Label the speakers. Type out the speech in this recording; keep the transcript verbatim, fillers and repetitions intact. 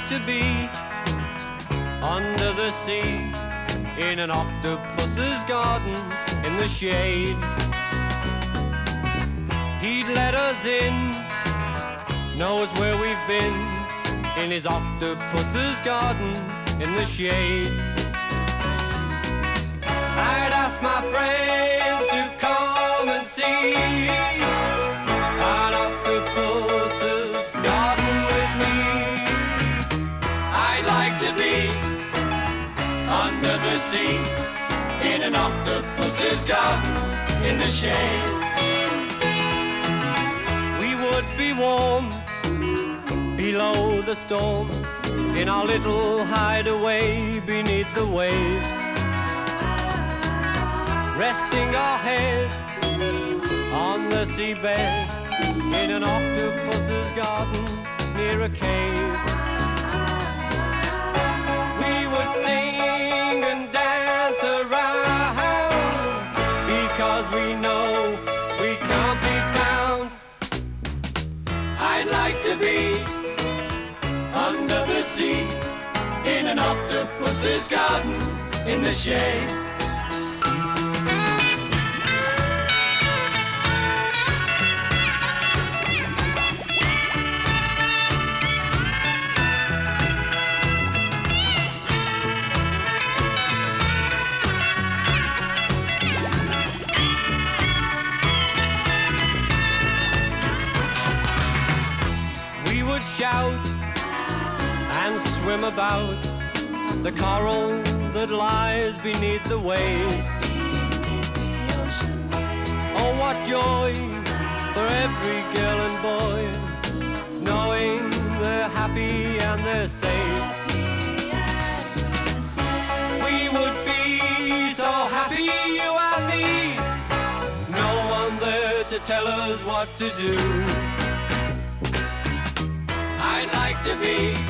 Speaker 1: like to be under the sea, in an octopus's garden, in the shade. He'd let us in, knows where we've been, in his octopus's garden, in the shade. I'd ask my friends to come and see an octopus's garden with me. I'd like to be under the sea, in an octopus's garden, in the shade. We would be warm below the storm, in our little hideaway beneath the waves, resting our head on the seabed, in an octopus's garden near a cave. We would sing and dance around, because we know we can't be found. I'd like to be under the sea, in an octopus's garden, in the shade. We would shout and swim about the coral that lies beneath the waves. Oh, what joy for every girl and boy, knowing they're happy and they're safe. We would be so happy, you and me, no one there to tell us what to do. I'd like to be